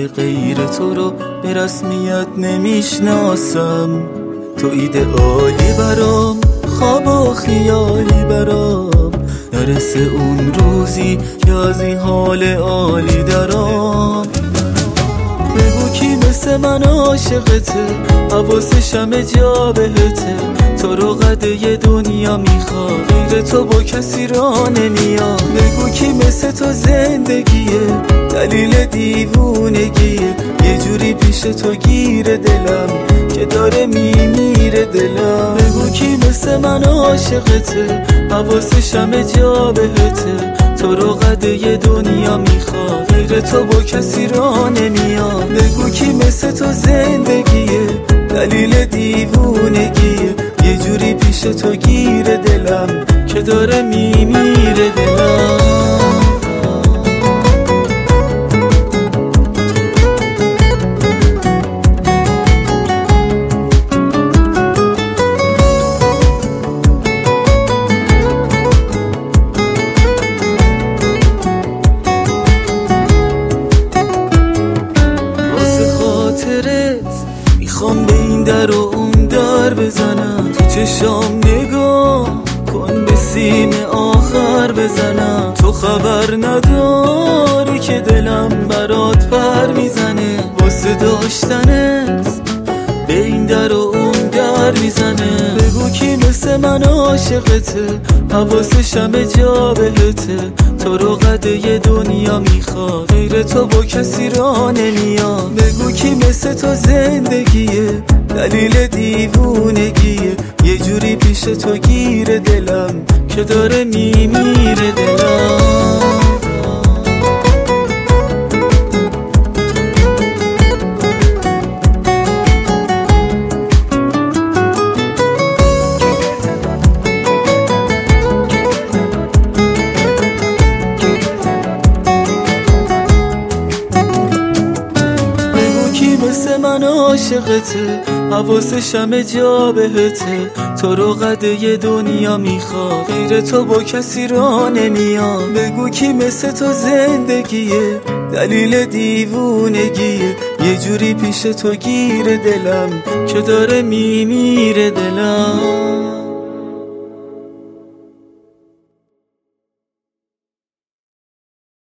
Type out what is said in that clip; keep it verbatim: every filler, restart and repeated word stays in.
دیگه غیر تو رو به رسمیت نمیشناسم. تو ایدئالی برام، خواب و خیالی برام، نرسه اون روزی که از این حال عالی درام. بگو کی مثل من عاشقته، حواسش همه جا بهته، تو رو قده دنیا میخواد، غیر تو با کسی را نمیاد. بگو کی مثل تو زندگیه، دلیل دیوونگیه، یه جوری پیش تو گیره دلم که داره میمیره دلم. بگو کی مثل من عاشقته، حواسش همه جا بهته، تو رو قده دنیا میخواد، غیر تو با کسی را نمیاد. بگو کی مثل تو زندگیه، دلیل دیوونگیه، یه جوری پیش تو گیره دلم که داره میمیره دلم. میخوام به این در و اون در بزنم، تو چشام نگاه کن به سیم آخر بزنم. تو خبر نداری که دلم برات پر میزنه، واسه داشتنت به این در و اون در میزنه. بگو کی مثل من عاشقته، حواسش همه جا بهته، تو رو قده دنیا میخواد، غیر تو با کسی را نمیاد. بگو کی مثل تو زندگیه، دلیل دیوونگیه، یه جوری پیش تو گیره دلم که داره میمیره دلم. مثل من عاشقته، حواسش همه جا بهته، تو رو قده دنیا میخواد، غیر تو با کسی را نمیاد. بگو کی مثل تو زندگیه، دلیل دیوونگیه، یه جوری پیش تو گیره دلم که داره میمیره دلم.